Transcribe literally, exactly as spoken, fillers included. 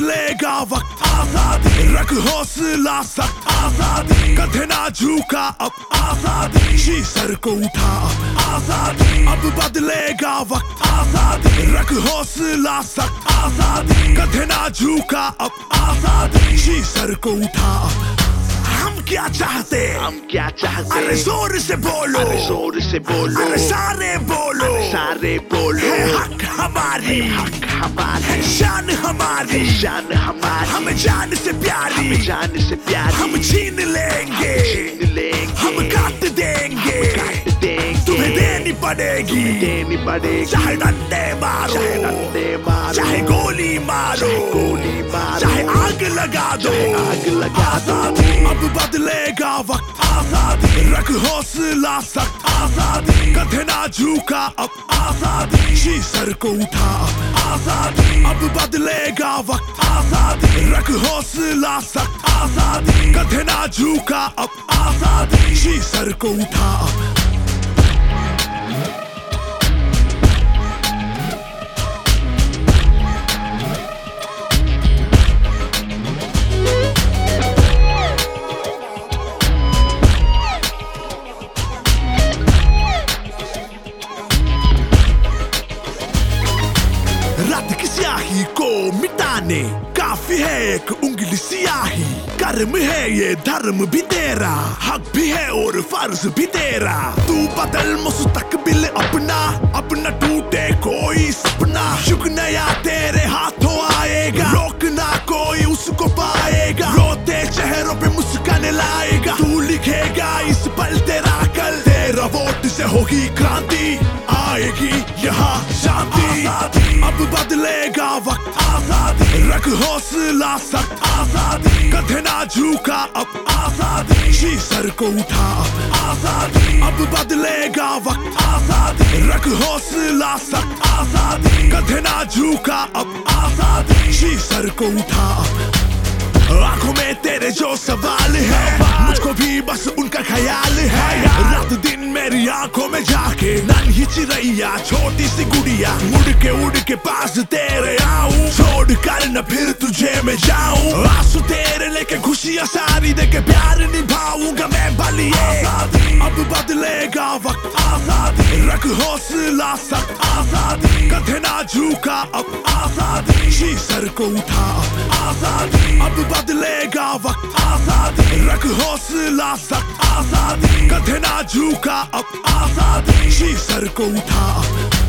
बदलेगा वक्त आजादी रख हौसला सख्त आजादी कथे ना झुका अब आजादी शी सर को उठा अब आजादी अब बदलेगा वक्त आजादी रख हौसला सख्त आजादी कथे ना झुका अब आजादी शी सर को उठा अब हम क्या चाहते हम क्या चाहते अरे जोर से बोलो अरे जोर से बोलो अरे सारे बोलो अरे सारे बोलो है हक हमारी हक हमारी है शान हमारी शान हमारी हमें जान से प्यारी हमें जान से प्यारी हम छीन लेंगे छीन लेंगे हम काट देंगे काट देंगे तुम्हें देनी पड़ेगी देनी पड़ेगी चाहे डंडे मारो चाहे डंडे मारो चाहे गोली मारो चाहे गोली मारो चाहे आग लगा दो आग लगा दो अब बदलेगा वक्त आजादी रख हौसला सख्त आजादी कथे ना झुका अब आजादी शी सर को उठा अब आजादी अब बदलेगा वक्त आजादी रख हौसला सख्त आजादी कथे ना झुका अब आजादी शी सर को उठा अब रात की स्याही को मिटाने काफी है एक उंगली स्याही कर्म है ये धर्म भी तेरा हक भी है और फर्ज भी तेरा तू बदल मुस्तकबिल अपना अपना टूटे कोई सपना युग नया तेरे हाथों आएगा रोकना कोई उसको पाएगा रोते चेहरों पे मुस्कान लाएगा तू लिखेगा इस पल तेरा कल तेरा वोट से होगी क्रांति आएगी यहाँ शांति अब बदलेगा वक्त आजादी रख हौसला सख्त आजादी कथे ना झुका अब आजादी शी सर को उठा अब आजादी अब बदलेगा वक्त आजादी रख हौसला सख्त आजादी कथे ना झुका अब आजादी शी सर को उठा अब आंखों में तेरे जो सवाल है मुझको भी बस उनका ख्याल है रात दिन मेरी आंखों में जाके नन्ही चिड़ैया छोटी सी गुड़िया मुड़ के उड़ के पास तेरे आऊं छोड़ कर न फिर तुझे मैं जाऊं आंसू तेरे लेके खुशियां सारी देके प्यार निभाऊंगा मैं बलिए अब बदलेगा वक्त आजादी रख हौसला सख्त आजादी कथे ना झुका अब आजादी शी सर को उठा अब आजादी अब बदलेगा वक्त आजादी रख हौसला सख्त आजादी कथे ना झुका अब आजादी शी सर को उठा अब